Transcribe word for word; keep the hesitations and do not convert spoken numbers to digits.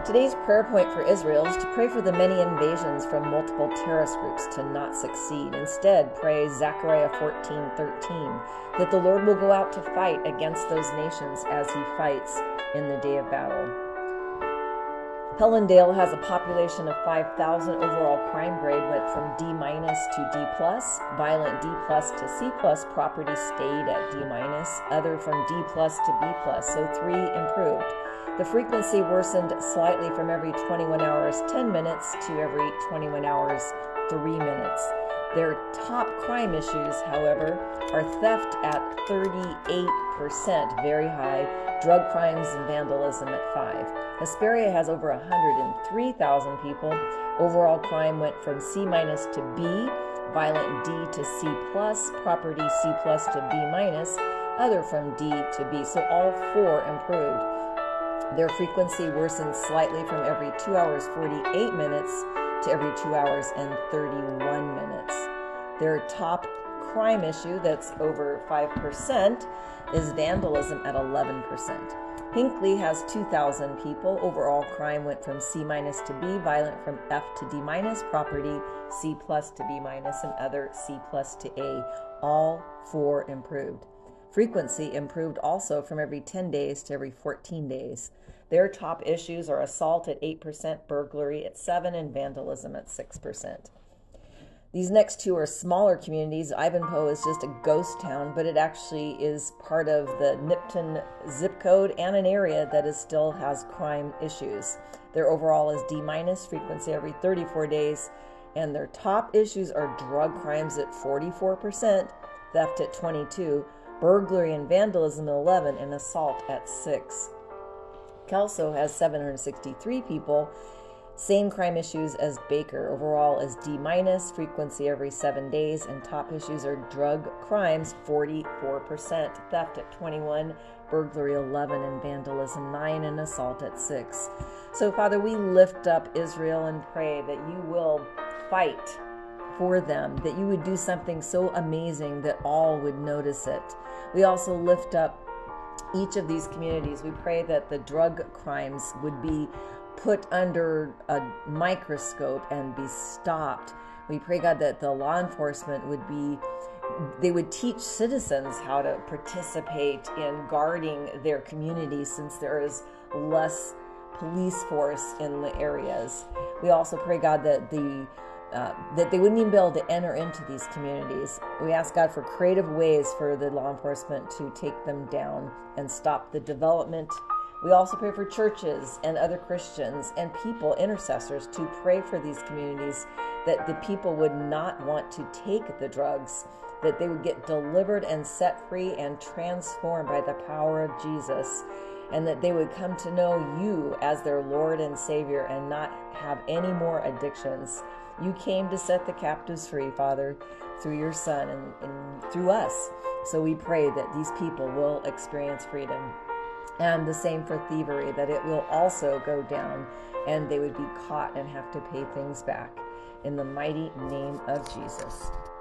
Today's prayer point for Israel is to pray for the many invasions from multiple terrorist groups to not succeed. Instead, pray Zechariah fourteen thirteen, that the Lord will go out to fight against those nations as he fights in the day of battle. Helendale has a population of five thousand. Overall crime grade went from D minus to D plus. Violent D plus to C plus. Property stayed at D minus. Other from D plus to B plus. So three improved. The frequency worsened slightly from every twenty-one hours, ten minutes to every twenty-one hours, three minutes. Their top crime issues, however, are theft at thirty-eight percent, very high, drug crimes and vandalism at five. Hesperia has over one hundred three thousand people. Overall crime went from C minus to B, violent D to C plus, property C plus to B minus, other from D to B. So all four improved. Their frequency worsened slightly from every two hours, forty-eight minutes to every two hours and thirty-one minutes. Their top crime issue that's over five percent is vandalism at eleven percent. Hinckley has two thousand people. Overall crime went from C minus to B, violent from F to D minus, property C plus to B minus, and other C plus to A. All four improved. Frequency improved also from every ten days to every fourteen days. Their top issues are assault at eight percent, burglary at seven percent, and vandalism at six percent. These next two are smaller communities. Ivanpah is just a ghost town, but it actually is part of the Nipton zip code and an area that is still has crime issues. Their overall is D minus, frequency every thirty-four days, and their top issues are drug crimes at forty-four percent, theft at twenty-two percent, burglary and vandalism at eleven percent, and assault at six percent. Kelso has seven hundred sixty-three people. Same crime issues as Baker. Overall is D minus, frequency every seven days, and top issues are drug crimes, forty-four percent, theft at twenty-one, burglary eleven, and vandalism nine, and assault at six. So, Father, we lift up Israel and pray that you will fight for them, that you would do something so amazing that all would notice it. We also lift up each of these communities. We pray that the drug crimes would be put under a microscope and be stopped. We pray, God, that the law enforcement would be, they would teach citizens how to participate in guarding their communities, since there is less police force in the areas. We also pray, God, that the Uh, that they wouldn't even be able to enter into these communities. We ask God for creative ways for the law enforcement to take them down and stop the development. We also pray for churches and other Christians and people, intercessors, to pray for these communities, that the people would not want to take the drugs, that they would get delivered and set free and transformed by the power of Jesus, and that they would come to know you as their Lord and Savior and not have any more addictions. You came to set the captives free, Father, through your Son and, and through us. So we pray that these people will experience freedom. And the same for thievery, that it will also go down and they would be caught and have to pay things back. In the mighty name of Jesus.